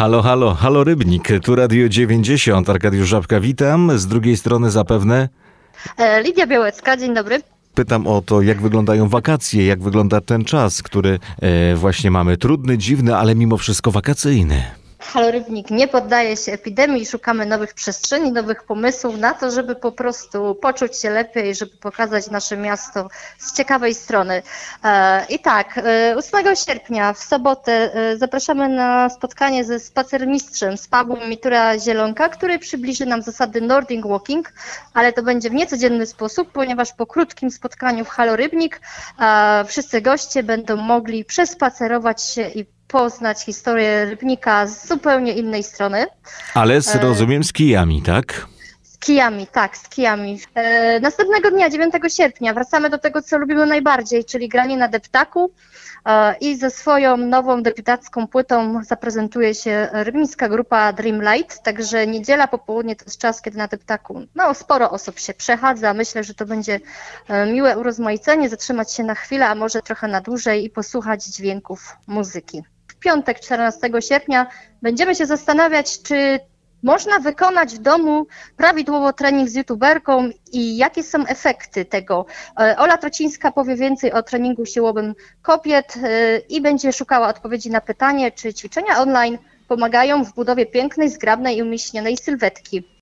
Halo, halo, halo Rybnik, tu Radio 90, Arkadiusz Żabka, witam. Z drugiej strony zapewne Lidia Białecka, dzień dobry. pytam o to, jak wyglądają wakacje, jak wygląda ten czas, który właśnie mamy. Trudny, dziwny, ale mimo wszystko wakacyjny. Halo Rybnik nie poddaje się epidemii, szukamy nowych przestrzeni, nowych pomysłów na to, żeby po prostu poczuć się lepiej, żeby pokazać nasze miasto z ciekawej strony. I tak, 8 sierpnia w sobotę zapraszamy na spotkanie ze spacermistrzem z pubu Mitura Zielonka, który przybliży nam zasady Nordic Walking, ale to będzie w niecodzienny sposób, ponieważ po krótkim spotkaniu w Halo Rybnik wszyscy goście będą mogli przespacerować się i poznać historię Rybnika z zupełnie innej strony. Ale rozumiem z kijami, tak? Z kijami, tak, z kijami. Następnego dnia, 9 sierpnia, wracamy do tego, co lubimy najbardziej, czyli granie na deptaku i ze swoją nową debiutacką płytą zaprezentuje się rybnicka grupa Dreamlight, także niedziela popołudnie to jest czas, kiedy na deptaku sporo osób się przechadza. Myślę, że to będzie miłe urozmaicenie, zatrzymać się na chwilę, a może trochę na dłużej i posłuchać dźwięków muzyki. W piątek, 14 sierpnia, będziemy się zastanawiać, czy można wykonać w domu prawidłowo trening z youtuberką i jakie są efekty tego. Ola Trocińska powie więcej o treningu siłowym kobiet i będzie szukała odpowiedzi na pytanie, czy ćwiczenia online pomagają w budowie pięknej, zgrabnej i umieśnionej sylwetki.